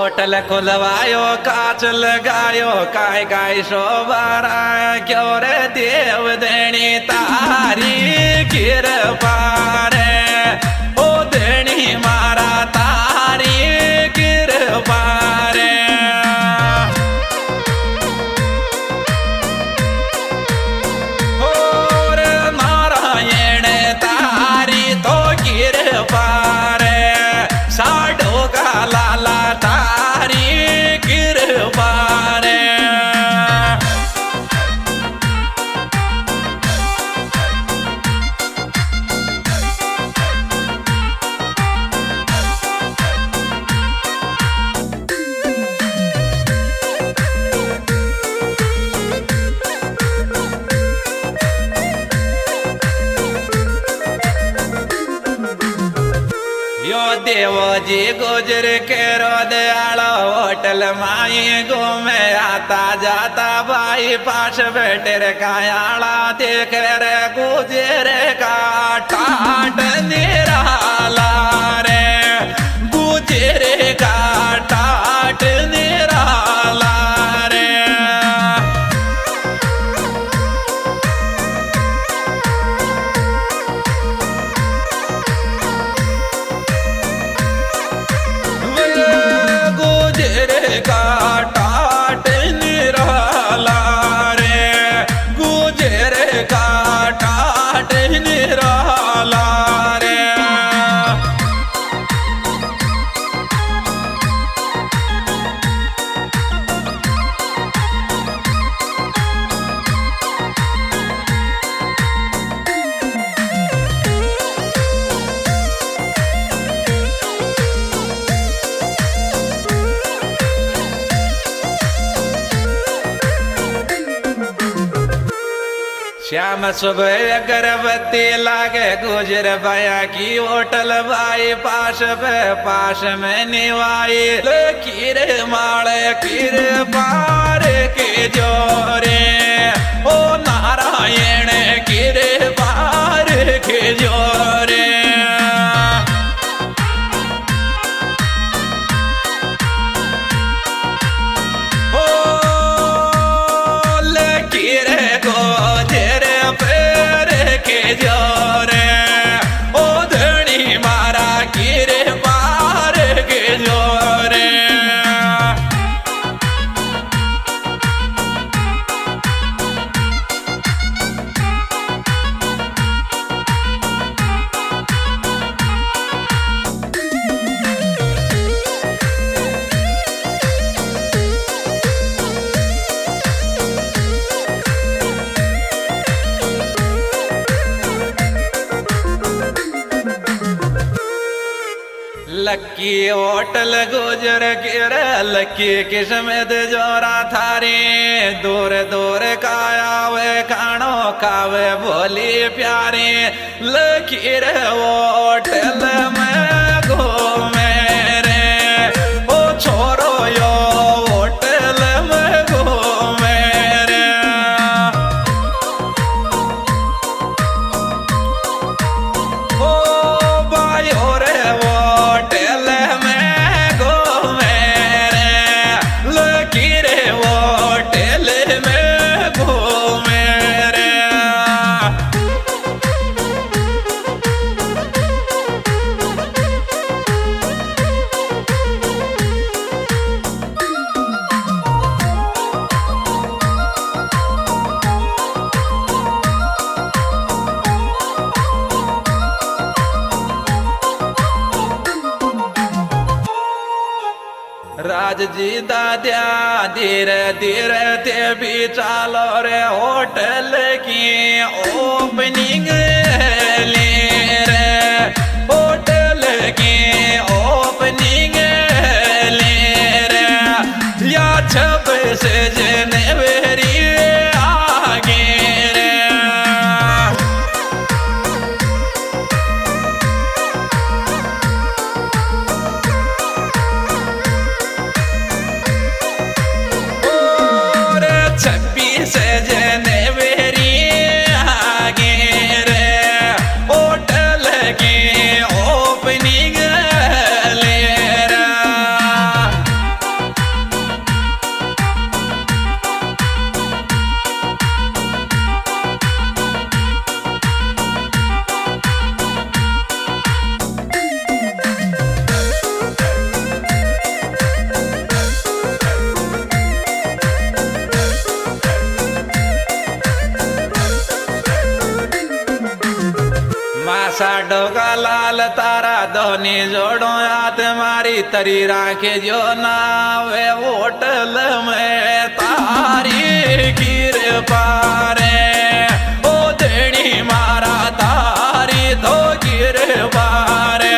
Hotel खुलवायो काच लगायो काय काय शोभारा क्यों रे देव देनी तारी कृपा रे ओ देनी मारा तारी कृपा रे और नारायण तारी तो कृपा रे साडो का लाला तारी कृपा रे यो देवो जी गुजर के रो दयालो होटल माई घूमे आता जाता भाई पास बैठे रे कायाला देख रे गुजर का टाट निराला रे गुजर का टाट निराला रे का टाट निराला रे गुजर का टाट निराला रे श्याम सुबह गर्भवती लागे गुजर भया की होटल भाई पास में निवाई कीर माले कीर पार के जोरे ओ नारायण कीर पार के जोरे जोरे ओ धनी मारा कीरे पार के जोरे लक्की होटल गुजर गिर लक्की किस्मत जोरा थारी दूर दूर काया वे खानो खावे बोली प्यारी लकीर होटल में घूमे रे ओ छोरो यो होटल में घूमे रे ओ भाई रे राज जी दाद्या धीरे धीरे ते भी चालो रे होटल की ओपनिंग ले रे होटल की ओपनिंग ले रे या 26 जनवरी आगे रे जनवरी आगे रे मासा डोगा लाल तारा दोनी जोड़ो याद मारी तरी राखे जो नावे होटल में तारी कृपा रे ओ देणी मारा तारी तो कृपा रे।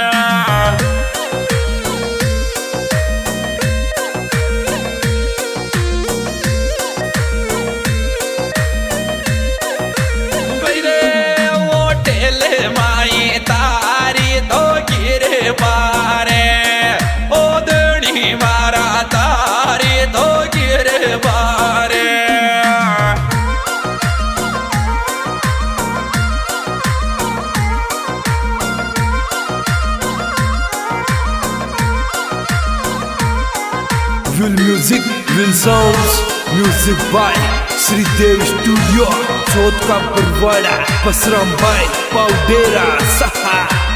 Will Music, Will Sounds, Music by Sridev Studio, Chhotka Barwada, Pasram by Paudera Saha।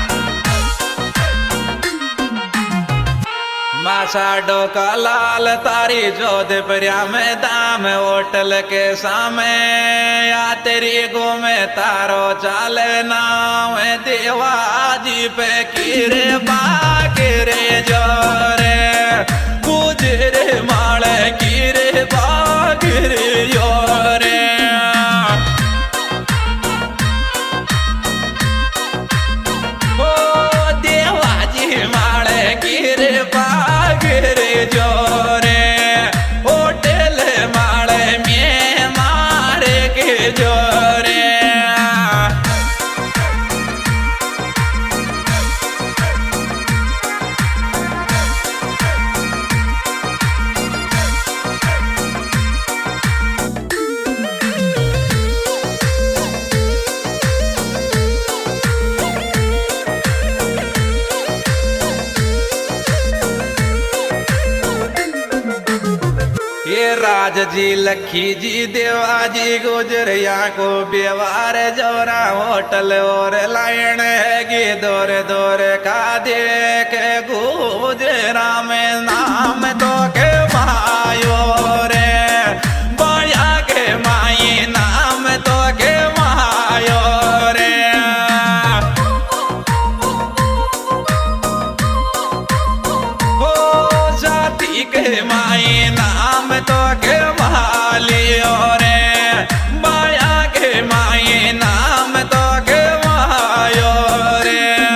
मासा डोका लाल तारी जोधपुरिया में दाम होटल के सामे या तेरी गो में तारो चाले नाम देवाजी पे किरे बाकिरे जोरे गुजरे माले किरे बाकिरे योरे। ओ देवाजी माले किरे जोरे होटल माले में मारे के जोरे। ये राज जी लखी जी देवाजी गुजरिया को व्यवहार जोरा होटल और लाइन है दौरे दौरे का देख गुजरा में नाम तो के मायो रे बाया के माई नाम तो के मायो रे। ओ जाति के माई नाम तो के मालियो रे माया के माई नाम तो के मायो रे।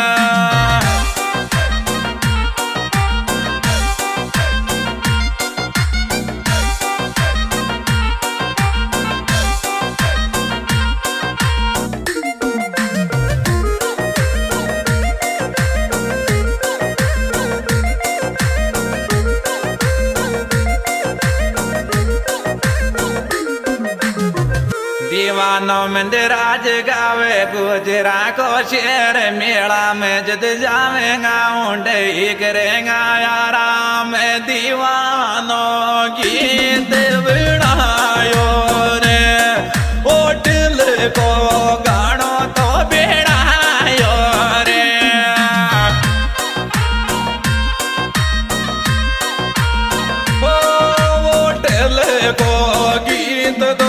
दीवानो मंदिराज गावे गुजरा को शेर मेला में जद जावेगा ऊंडे करेगा आराम दीवानो गीत बनायो रे होटल को गानो तो बेड़ायो रे। ओ होटल को गीत तो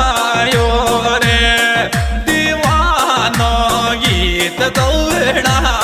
दीवानो गीत तो